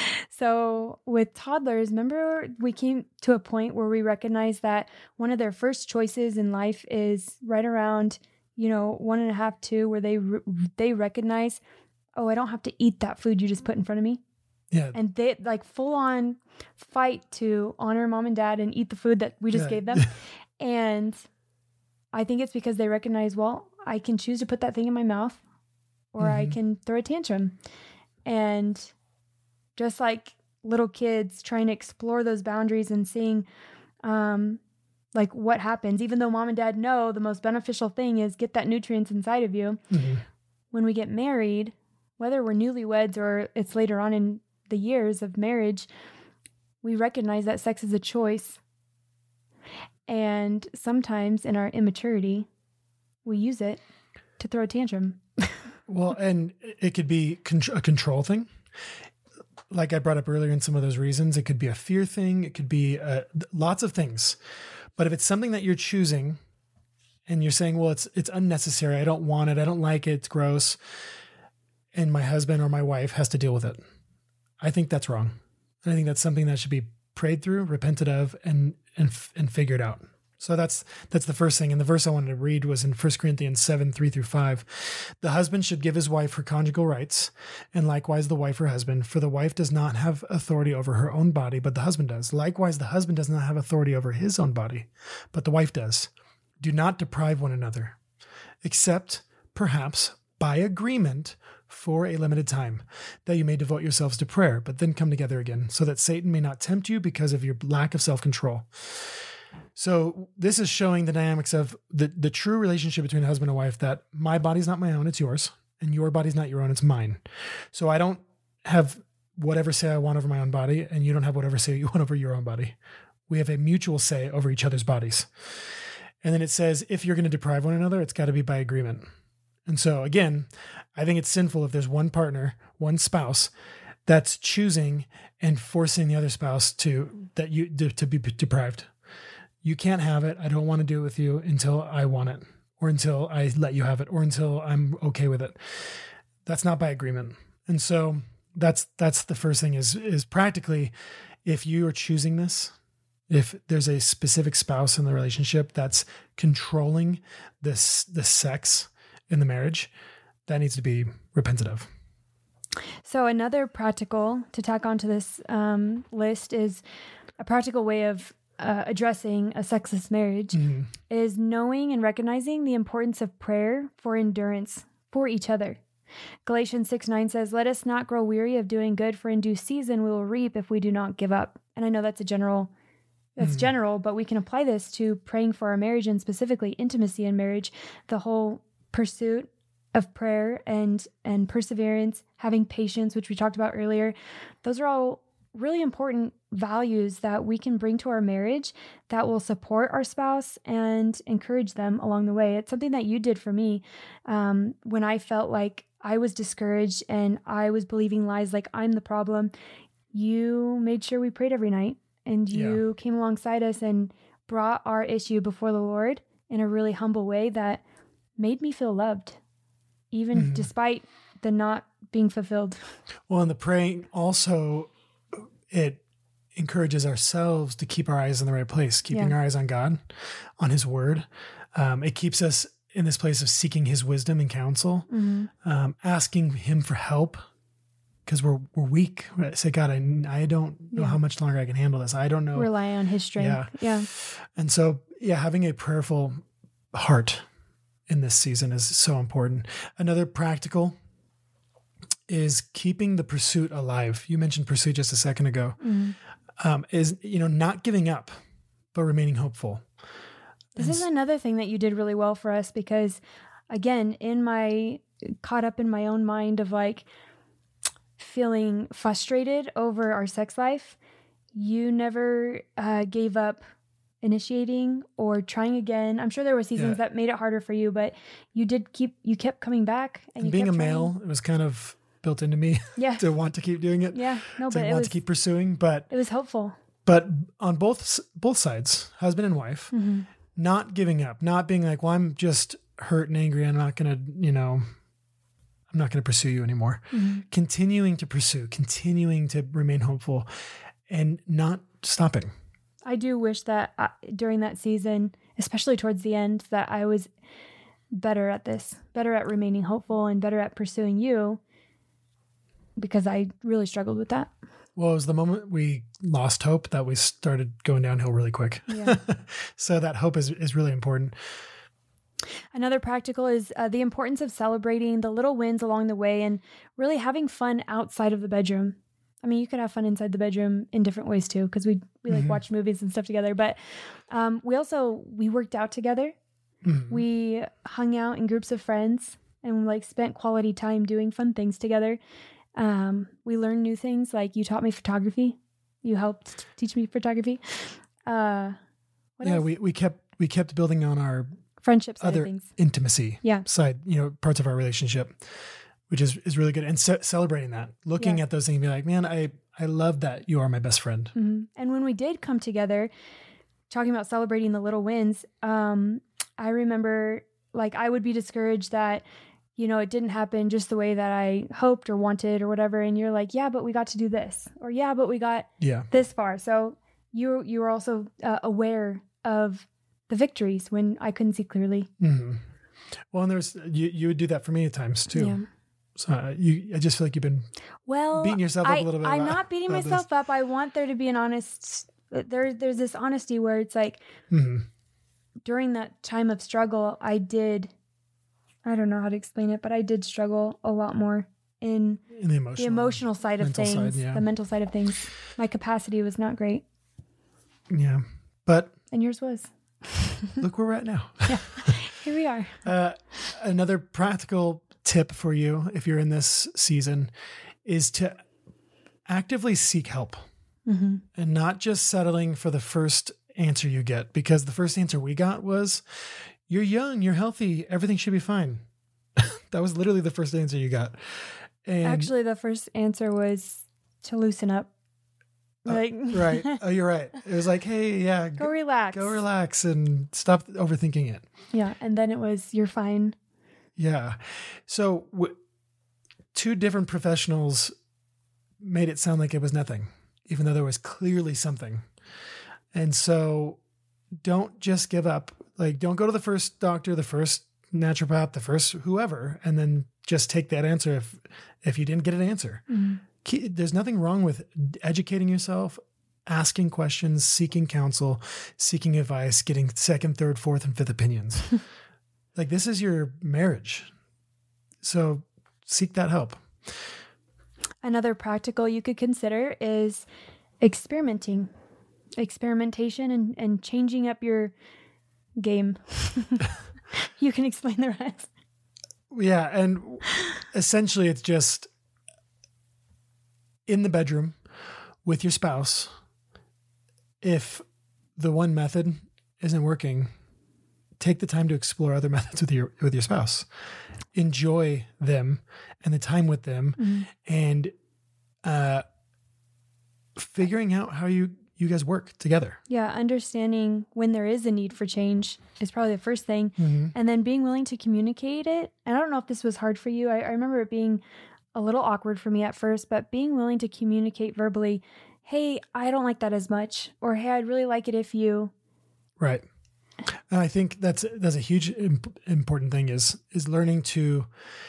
So with toddlers, remember we came to a point where we recognized that one of their first choices in life is right around, you know, one and a half, two, where they re- they recognize, oh, I don't have to eat that food you just put in front of me. Yeah. And they like full on fight to honor mom and dad and eat the food that we just Yeah. gave them. And I think it's because they recognize, well, I can choose to put that thing in my mouth or I Mhm. can throw a tantrum. And just like little kids trying to explore those boundaries and seeing um, like what happens, even though mom and dad know the most beneficial thing is get that nutrients inside of you. Mhm. When we get married, whether we're newlyweds or it's later on in the years of marriage, we recognize that sex is a choice. And sometimes in our immaturity, we use it to throw a tantrum. Well, and it could be con- a control thing. Like I brought up earlier in some of those reasons, it could be a fear thing. It could be uh, lots of things. But if it's something that you're choosing and you're saying, well, it's, it's unnecessary. I don't want it. I don't like it. It's gross. And my husband or my wife has to deal with it. I think that's wrong. I think that's something that should be prayed through, repented of, and, and, and figured out So that's that's the first thing. And the verse I wanted to read was in First Corinthians seven, three through five. The husband should give his wife her conjugal rights, and likewise the wife her husband. For the wife does not have authority over her own body, but the husband does. Likewise, the husband does not have authority over his own body, but the wife does. Do not deprive one another, except perhaps by agreement for a limited time, that you may devote yourselves to prayer, but then come together again, so that Satan may not tempt you because of your lack of self-control. So this is showing the dynamics of the, the true relationship between the husband and wife, that my body's not my own, it's yours, and your body's not your own, it's mine. So I don't have whatever say I want over my own body, and you don't have whatever say you want over your own body. We have a mutual say over each other's bodies. And then it says, if you're going to deprive one another, it's got to be by agreement. And so again, I think it's sinful if there's one partner, one spouse, that's choosing and forcing the other spouse to, that you, to, to be deprived. You can't have it. I don't want to do it with you until I want it, or until I let you have it, or until I'm okay with it. That's not by agreement. And so that's, that's the first thing is, is practically, if you are choosing this, if there's a specific spouse in the relationship that's controlling this, the sex in the marriage, that needs to be repented of. So another practical to tack onto this um, list is a practical way of uh, addressing a sexless marriage mm-hmm. is knowing and recognizing the importance of prayer for endurance for each other. Galatians six nine says, let us not grow weary of doing good, for in due season we will reap if we do not give up. And I know that's a general That's mm-hmm. general, but we can apply this to praying for our marriage, and specifically intimacy in marriage, the whole pursuit of prayer and and perseverance, having patience, which we talked about earlier. Those are all really important values that we can bring to our marriage that will support our spouse and encourage them along the way. It's something that you did for me um, when I felt like I was discouraged and I was believing lies like I'm the problem. You made sure we prayed every night, and you yeah. came alongside us and brought our issue before the Lord in a really humble way that made me feel loved, even mm-hmm. despite the not being fulfilled. Well, and the praying also, it encourages ourselves to keep our eyes in the right place, keeping yeah. our eyes on God, on his word. Um, it keeps us in this place of seeking his wisdom and counsel, mm-hmm. um, asking him for help, because we're we're weak. I say, God, I, I don't know yeah. how much longer I can handle this. I don't know. Rely on his strength. Yeah. yeah. And so, yeah, having a prayerful heart in this season is so important. Another practical is keeping the pursuit alive. You mentioned pursuit just a second ago. Mm-hmm. Um, is, you know, not giving up, but remaining hopeful. This and is another thing that you did really well for us, because again, in my, caught up in my own mind of like feeling frustrated over our sex life, you never uh, gave up initiating or trying again. I'm sure there were seasons yeah. that made it harder for you, but you did keep, you kept coming back. And, and you being kept a trying. male, it was kind of built into me yeah. to want to keep doing it. Yeah, no, to but want it was, to keep pursuing, but it was helpful. But on both both sides, husband and wife, mm-hmm. not giving up, not being like, well, I'm just hurt and angry. I'm not going to, you know, I'm not going to pursue you anymore. Mm-hmm. Continuing to pursue, continuing to remain hopeful, and not stopping. I do wish that uh, during that season, especially towards the end, that I was better at this, better at remaining hopeful and better at pursuing you, because I really struggled with that. Well, it was the moment we lost hope that we started going downhill really quick. Yeah. So that hope is, is really important. Another practical is uh, the importance of celebrating the little wins along the way and really having fun outside of the bedroom. I mean, you could have fun inside the bedroom in different ways too, because we we like mm-hmm. watch movies and stuff together. But um, we also, we worked out together. Mm-hmm. We hung out in groups of friends and like spent quality time doing fun things together. Um, we learned new things. Like you taught me photography. You helped teach me photography. Uh, what yeah, else? we, we kept we kept building on our friendship side other of things. Intimacy yeah. side, you know, parts of our relationship, which is, is really good. And ce- celebrating that, looking yeah. at those things and be like, man, I, I love that you are my best friend. Mm-hmm. And when we did come together, talking about celebrating the little wins, um, I remember like I would be discouraged that, you know, it didn't happen just the way that I hoped or wanted or whatever. And you're like, yeah, but we got to do this, or yeah, but we got yeah. this far. So you, you were also uh, aware of the victories when I couldn't see clearly. Mm-hmm. Well, and there's, you, you would do that for me at times too. Yeah. So uh, you, I just feel like you've been well, beating yourself up I, a little bit. I'm about, not beating myself this. up. I want there to be an honest, there, there's this honesty where it's like, mm-hmm. during that time of struggle, I did, I don't know how to explain it, but I did struggle a lot more in, in the emotional, the emotional side of things, side, yeah. the mental side of things. My capacity was not great. Yeah. But. And yours was. Look where we're at now. Yeah. Here we are. Uh, another practical tip for you, if you're in this season, is to actively seek help mm-hmm. and not just settling for the first answer you get, because the first answer we got was, you're young, you're healthy, everything should be fine. That was literally the first answer you got. And actually, the first answer was to loosen up. Like, uh, right. Oh, you're right. It was like, hey, yeah, go, go relax, go relax and stop overthinking it. Yeah. And then it was, you're fine. Yeah. So w- two different professionals made it sound like it was nothing, even though there was clearly something. And so don't just give up. Like, don't go to the first doctor, the first naturopath, the first whoever, and then just take that answer if, if you didn't get an answer. Mm-hmm. There's nothing wrong with educating yourself, asking questions, seeking counsel, seeking advice, getting second, third, fourth, and fifth opinions. Like, this is your marriage. So seek that help. Another practical you could consider is experimenting, experimentation and, and changing up your game. You can explain the rest. Yeah. And essentially it's just in the bedroom with your spouse. If the one method isn't working, take the time to explore other methods with your, with your spouse. Enjoy them and the time with them, mm-hmm. and uh, figuring out how you, you guys work together. Yeah. Understanding when there is a need for change is probably the first thing. Mm-hmm. And then being willing to communicate it. And I don't know if this was hard for you. I, I remember it being a little awkward for me at first, but being willing to communicate verbally, hey, I don't like that as much, or hey, I'd really like it if you. Right. And I think that's, that's a huge imp- important thing is, is learning to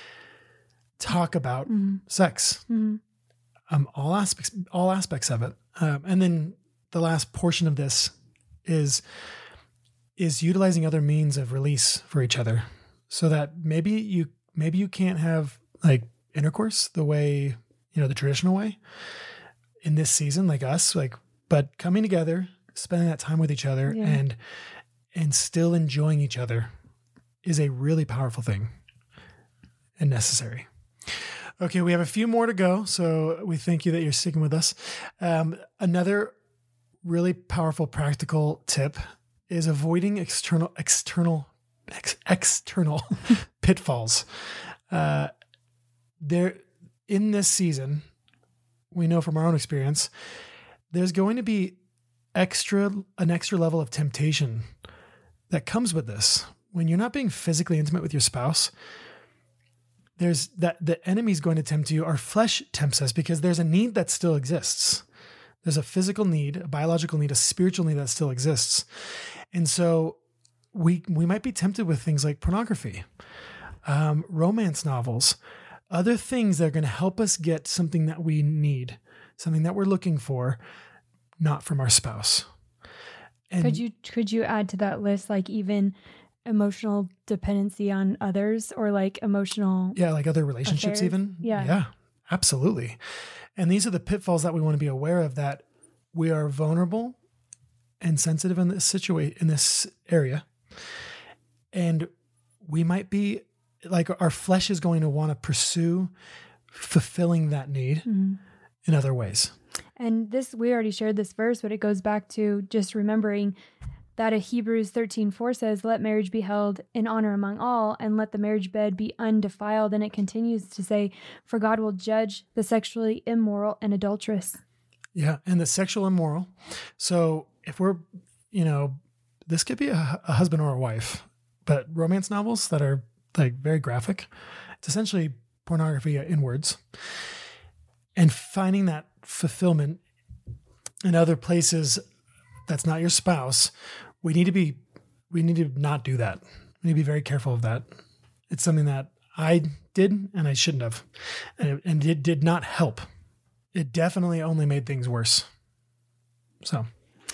talk about mm-hmm. sex, mm-hmm. um, all aspects, all aspects of it. Um, and then the last portion of this is, is utilizing other means of release for each other, so that maybe you, maybe you can't have like intercourse the way, you know, the traditional way in this season, like us, like, but coming together, spending that time with each other, yeah. and, and still enjoying each other is a really powerful thing and necessary. Okay. We have a few more to go. So we thank you that you're sticking with us. Um, another really powerful practical tip is avoiding external, external, ex, external pitfalls. Uh, there in this season, we know from our own experience, there's going to be extra, an extra level of temptation that comes with this. When you're not being physically intimate with your spouse, there's that the enemy's going to tempt you. Our flesh tempts us because there's a need that still exists. There's a physical need, a biological need, a spiritual need that still exists. And so we, we might be tempted with things like pornography, um, romance novels, other things that are going to help us get something that we need, something that we're looking for, not from our spouse. And could you could you add to that list like even emotional dependency on others, or like emotional yeah, like other relationships affairs? even? Yeah. Yeah, absolutely. And these are the pitfalls that we want to be aware of, that we are vulnerable and sensitive in this situation, in this area. And we might be like, our flesh is going to want to pursue fulfilling that need mm-hmm. in other ways. And this, we already shared this verse, but it goes back to just remembering that a Hebrews thirteen four says, let marriage be held in honor among all, and let the marriage bed be undefiled. And it continues to say, for God will judge the sexually immoral and adulterous. Yeah. And the sexual immoral. So if we're, you know, this could be a, a husband or a wife, but romance novels that are like very graphic, it's essentially pornography in words, and finding that fulfillment in other places that's not your spouse. We need to be we need to not do that. We need to be very careful of that. It's something that I did and I shouldn't have. And it, and it did not help. It definitely only made things worse. So...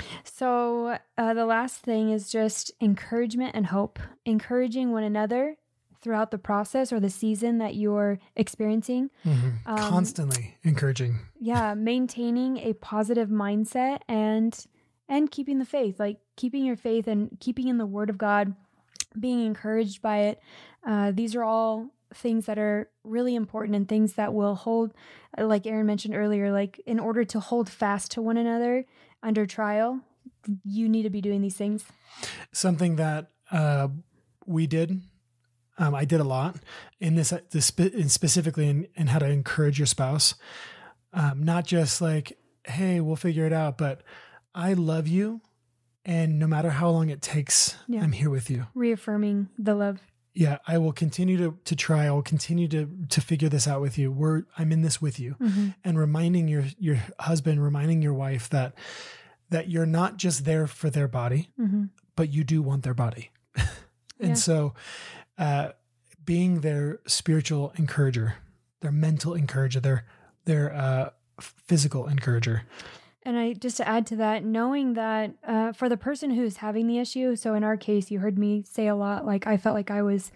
So uh, the last thing is just encouragement and hope, encouraging one another throughout the process or the season that you're experiencing. Mm-hmm. Um, Constantly encouraging. Yeah, maintaining a positive mindset and and keeping the faith, like keeping your faith and keeping in the Word of God, being encouraged by it. Uh, these are all things that are really important and things that will hold, like Aaron mentioned earlier, like in order to hold fast to one another under trial, you need to be doing these things. Something that uh, we did, um, I did a lot in this, this spe- in specifically in, in how to encourage your spouse. Um, not just like, hey, we'll figure it out, but I love you. And no matter how long it takes, yeah. I'm here with you. Reaffirming the love. Yeah, I will continue to to try. I will continue to to figure this out with you. We're I'm in this with you, mm-hmm. and reminding your your husband, reminding your wife that that you're not just there for their body, mm-hmm. but you do want their body. and yeah. so, uh, being their spiritual encourager, their mental encourager, their their uh, physical encourager. And I just to add to that, knowing that uh, for the person who's having the issue, so in our case, you heard me say a lot, like I felt like I was,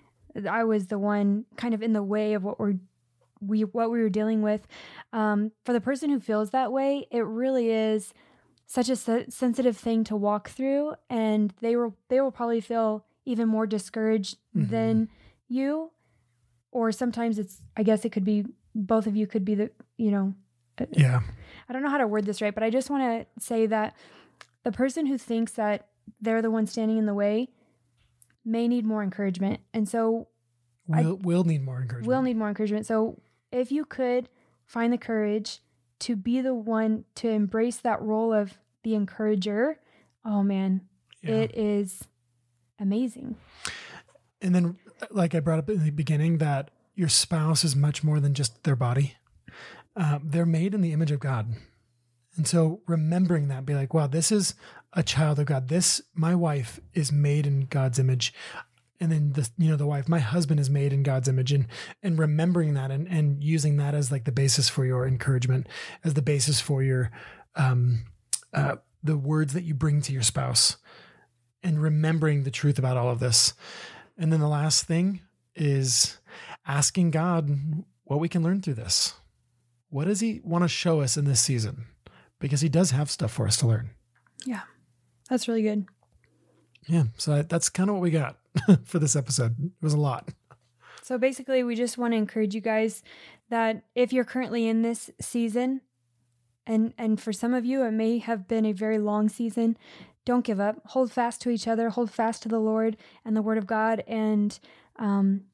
I was the one kind of in the way of what we're, we what we were dealing with. Um, for the person who feels that way, it really is such a se- sensitive thing to walk through, and they will they will probably feel even more discouraged mm-hmm. than you, or sometimes it's I guess it could be both of you could be the you know. Yeah. I don't know how to word this right, but I just want to say that the person who thinks that they're the one standing in the way may need more encouragement. And so we'll, I, we'll need more encouragement. We'll need more encouragement. So if you could find the courage to be the one to embrace that role of the encourager, oh man, yeah. It is amazing. And then like I brought up in the beginning that your spouse is much more than just their body. Uh, they're made in the image of God. And so remembering that, be like, wow, this is a child of God. This, my wife is made in God's image. And then the, you know, the wife, my husband is made in God's image, and, and remembering that and, and using that as like the basis for your encouragement, as the basis for your, um, uh, the words that you bring to your spouse, and remembering the truth about all of this. And then the last thing is asking God what we can learn through this. What does he want to show us in this season? Because he does have stuff for us to learn. Yeah, that's really good. Yeah, so that's kind of what we got for this episode. It was a lot. So basically, we just want to encourage you guys that if you're currently in this season, and, and for some of you, it may have been a very long season, don't give up. Hold fast to each other. Hold fast to the Lord and the Word of God, and um,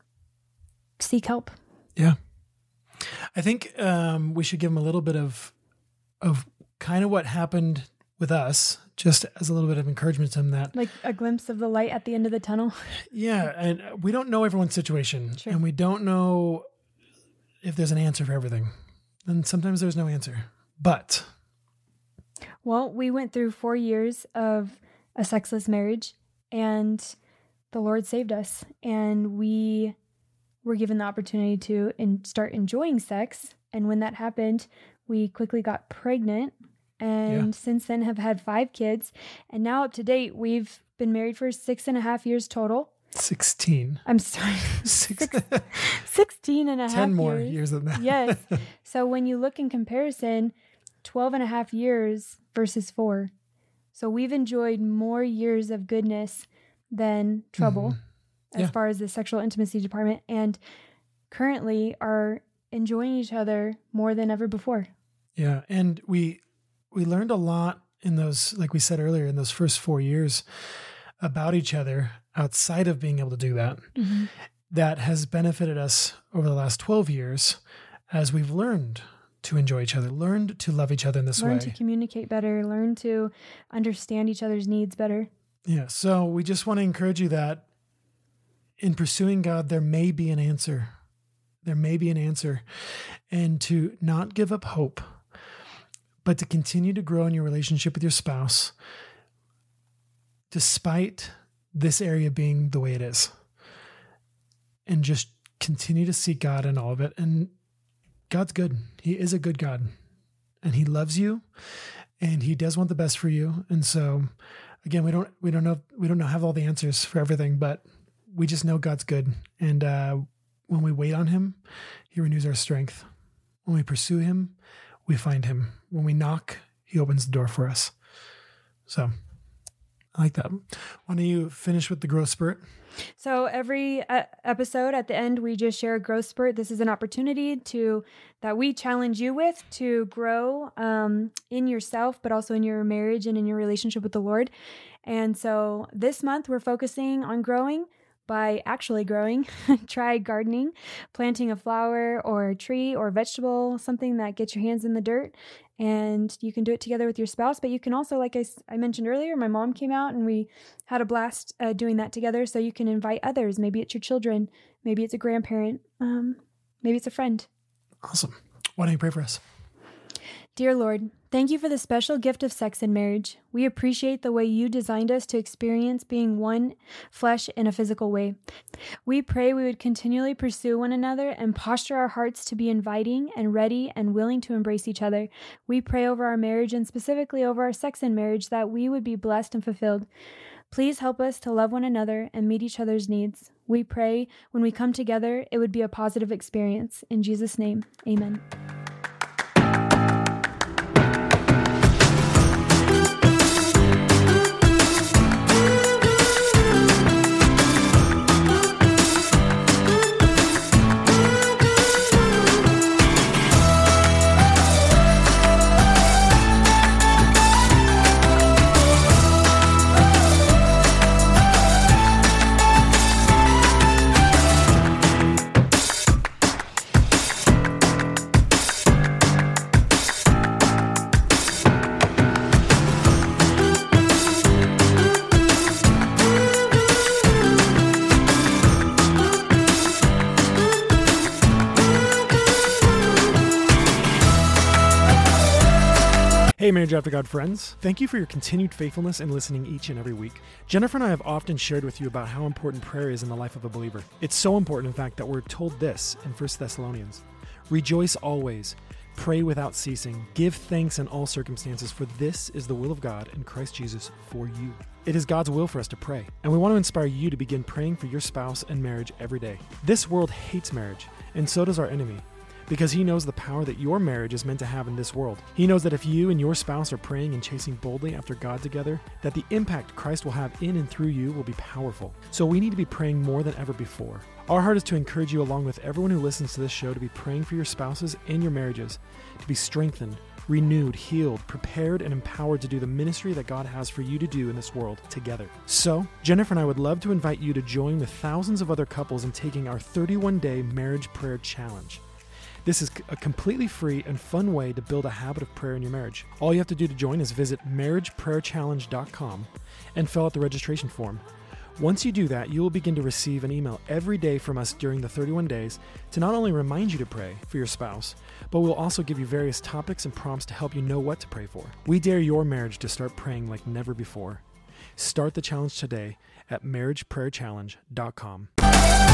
seek help. Yeah. I think um, we should give them a little bit of of kind of what happened with us, just as a little bit of encouragement to them that... Like a glimpse of the light at the end of the tunnel? Yeah, and we don't know everyone's situation, sure. and we don't know if there's an answer for everything. And sometimes there's no answer. But... Well, we went through four years of a sexless marriage, and the Lord saved us, and we... were given the opportunity to in, start enjoying sex. And when that happened, we quickly got pregnant, and yeah. since then have had five kids. And now up to date, we've been married for six and a half years total. sixteen. I'm sorry. Six, sixteen and a half years. ten more years than that. Yes. So when you look in comparison, twelve and a half years versus four. So we've enjoyed more years of goodness than trouble. Mm-hmm. As yeah. far as the sexual intimacy department, and currently are enjoying each other more than ever before. Yeah. And we, we learned a lot in those, like we said earlier, in those first four years about each other outside of being able to do that, mm-hmm. that has benefited us over the last twelve years as we've learned to enjoy each other, learned to love each other in this learn way. Learn to communicate better, learn to understand each other's needs better. Yeah. So we just want to encourage you that in pursuing God, there may be an answer. There may be an answer. And to not give up hope, but to continue to grow in your relationship with your spouse, despite this area being the way it is, and just continue to seek God in all of it. And God's good. He is a good God, and he loves you, and he does want the best for you. And so again, we don't, we don't know, we don't know, have all the answers for everything, but we just know God's good. And uh, when we wait on him, he renews our strength. When we pursue him, we find him. When we knock, he opens the door for us. So I like that. Why don't you finish with the growth spurt? So every uh, episode at the end, we just share a growth spurt. This is an opportunity to that we challenge you with to grow um, in yourself, but also in your marriage and in your relationship with the Lord. And so this month, we're focusing on growing by actually growing. Try gardening, planting a flower or a tree or vegetable, something that gets your hands in the dirt. And you can do it together with your spouse, but you can also, like I, I mentioned earlier, my mom came out and we had a blast uh, doing that together. So you can invite others. Maybe it's your children. Maybe it's a grandparent. Um, maybe it's a friend. Awesome. Why don't you pray for us? Dear Lord, thank you for the special gift of sex in marriage. We appreciate the way you designed us to experience being one flesh in a physical way. We pray we would continually pursue one another and posture our hearts to be inviting and ready and willing to embrace each other. We pray over our marriage and specifically over our sex in marriage that we would be blessed and fulfilled. Please help us to love one another and meet each other's needs. We pray when we come together, it would be a positive experience. In Jesus' name, amen. Hey, Marriage After God friends. Thank you for your continued faithfulness in listening each and every week. Jennifer and I have often shared with you about how important prayer is in the life of a believer. It's so important, in fact, that we're told this in First Thessalonians. Rejoice always, pray without ceasing, give thanks in all circumstances, for this is the will of God in Christ Jesus for you. It is God's will for us to pray, and we want to inspire you to begin praying for your spouse and marriage every day. This world hates marriage, and so does our enemy, because he knows the power that your marriage is meant to have in this world. He knows that if you and your spouse are praying and chasing boldly after God together, that the impact Christ will have in and through you will be powerful. So we need to be praying more than ever before. Our heart is to encourage you, along with everyone who listens to this show, to be praying for your spouses and your marriages, to be strengthened, renewed, healed, prepared, and empowered to do the ministry that God has for you to do in this world together. So, Jennifer and I would love to invite you to join with thousands of other couples in taking our thirty-one day marriage prayer challenge. This is a completely free and fun way to build a habit of prayer in your marriage. All you have to do to join is visit marriage prayer challenge dot com and fill out the registration form. Once you do that, you will begin to receive an email every day from us during the thirty-one days to not only remind you to pray for your spouse, but we'll also give you various topics and prompts to help you know what to pray for. We dare your marriage to start praying like never before. Start the challenge today at marriage prayer challenge dot com.